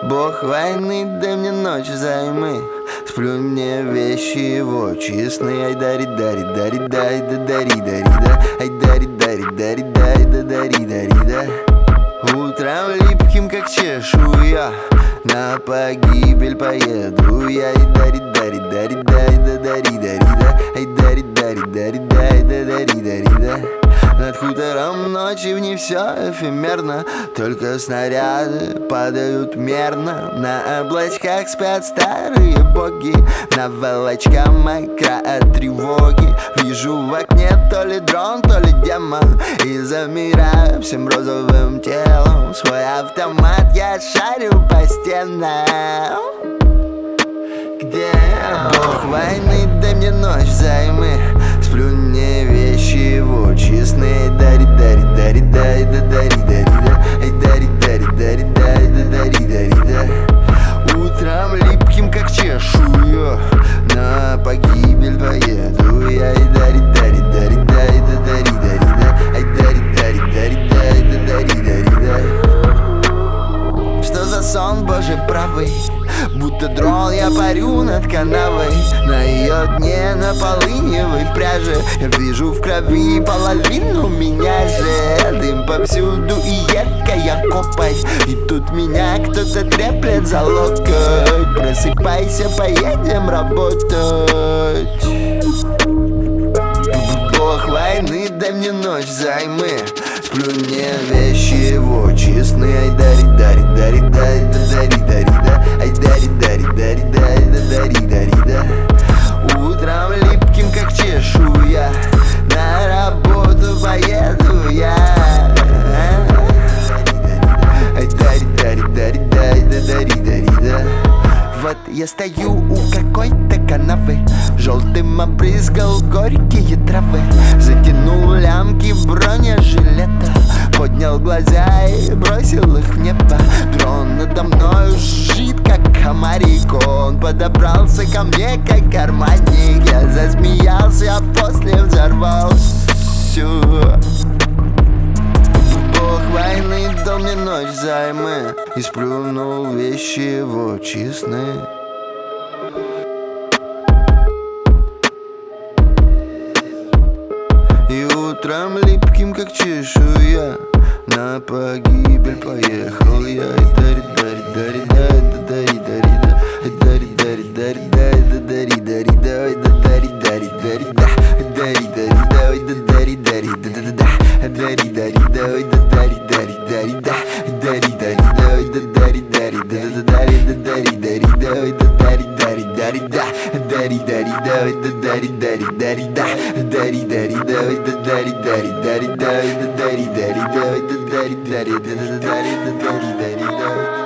Бог войны, дай мне ночь взаймы. Сплю мне вещи его честные. Ай дари дари дари дай да дари дари да. Ай дари дари дари дай да дари дари да. Утром липким как чешуя на погибель поеду я. Ай дари дари дари дай да дари дари да. Ай дари дари дари дай да дари дари да. Над хутором ночи в ней все эфемерно, только снаряды падают мерно. На облачках спят старые боги, наволочка мокра от тревоги. Вижу в окне то ли дрон, то ли демон, и замираю всем розовым телом. Свой автомат я шарю по стенам. Где Бог войны, дай мне ночь взаймы. Сплю мне вещи его честные. Дари дари дари дай да дари дари да. Ай дари дари дари дай да дари дари да. Утром липким как чешую на погибель поеду я. Ай дари дари дари дай да дари дари да. Ай дари дари дари дай да дари дари да. Что за сон, Боже правый? Будто дрон я парю над канавой. На ее дне на полыневой пряже я вижу в крови половину меня же. Дым повсюду и едкая копоть, и тут меня кто-то треплет за локоть. Просыпайся, поедем работать. Бог войны, дай мне ночь взаймы. Сплю мне вещи его честные. Ай дари дари дари дай да дари дари да. Ай дари дари дари дай да дари дари да. Утром липким как чешуя на работу поеду я. Ай дари дари дари дай да дари дари да. Вот я стою у какой-то канавы, желтым обрызгал горькие травы. Затянул лямки бронежилета, поднял глаза и бросил их в небо. Дрон надо мною жжит, как комарик. Он подобрался ко мне, как карманник. Я засмеялся, а после взорвался. Бог войны дал мне ночь взаймы и сплюнул вещи его честные. И утром липким как чешуя на погибель поехал я. И дари дари дари дай да дари дари да. И дари дари дари дай да дари дари да. И дари дари дари да. Дари дари да. И дари дари да да да. Дари дари да. И дари дари дари да. Дари дари да. И дари дари да да да. И дари дари да. И дари дари дари да. Дари дари да. И дари дари дари да. Дари дари да. И дари дари дари да. И дари дари да. И дари дари да. И дари дари да.